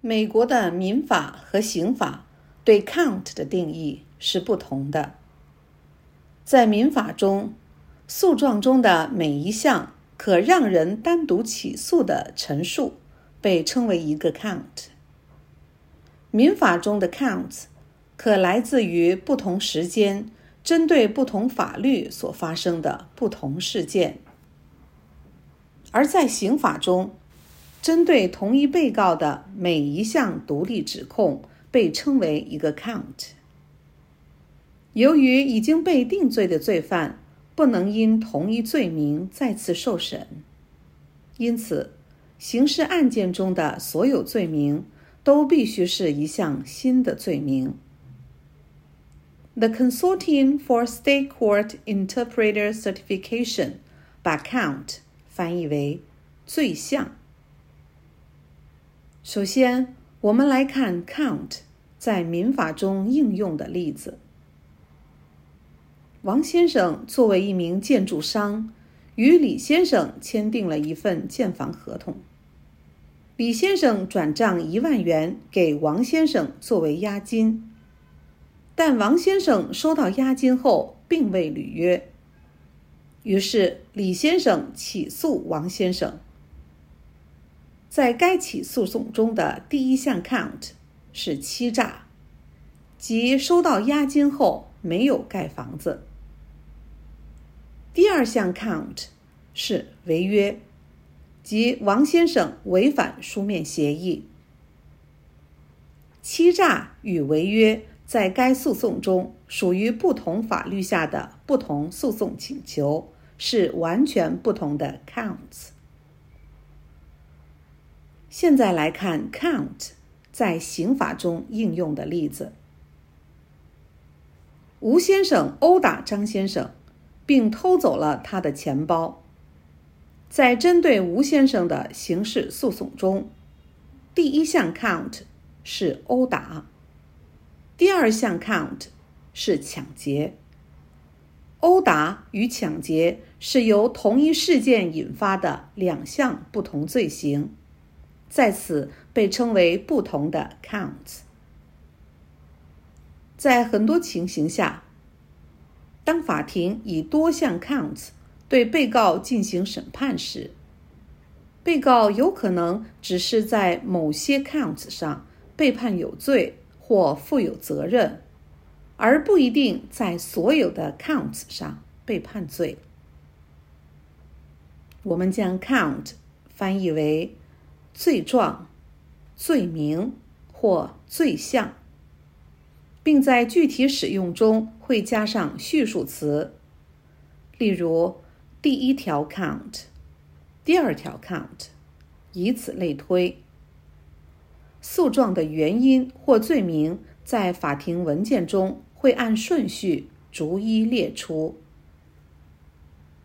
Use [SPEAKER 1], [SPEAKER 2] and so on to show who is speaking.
[SPEAKER 1] 美国的民法和刑法对 count 的定义是不同的。在民法中，诉状中的每一项可让人单独起诉的陈述被称为一个 count。民法中的 counts 可来自于不同时间针对不同法律所发生的不同事件，而在刑法中，针对同一被告的每一项独立指控被称为一个 count。 由于已经被定罪的罪犯不能因同一罪名再次受审，因此刑事案件中的所有罪名都必须是一项新的罪名。 The Consortium for State Court Interpreter Certification 把 count 翻译为罪项。首先，我们来看 count 在民法中应用的例子。王先生作为一名建筑商，与李先生签订了一份建房合同。李先生转账1万元给王先生作为押金，但王先生收到押金后并未履约，于是李先生起诉王先生。在该起诉讼中的第一项 count 是欺诈，即收到押金后没有盖房子。第二项 count 是违约，即王先生违反书面协议。欺诈与违约在该诉讼中属于不同法律下的不同诉讼请求，是完全不同的 counts。现在来看 count 在刑法中应用的例子。吴先生殴打张先生，并偷走了他的钱包。在针对吴先生的刑事诉讼中，第一项 count 是殴打，第二项 count 是抢劫。殴打与抢劫是由同一事件引发的两项不同罪行，在此被称为不同的 counts。 在很多情形下，当法庭以多项 counts 对被告进行审判时，被告有可能只是在某些 counts 上被判有罪或负有责任，而不一定在所有的 counts 上被判罪。我们将 count 翻译为罪状、罪名或罪项，并在具体使用中会加上叙述词，例如第一条 count、第二条 count， 以此类推。诉状的原因或罪名在法庭文件中会按顺序逐一列出。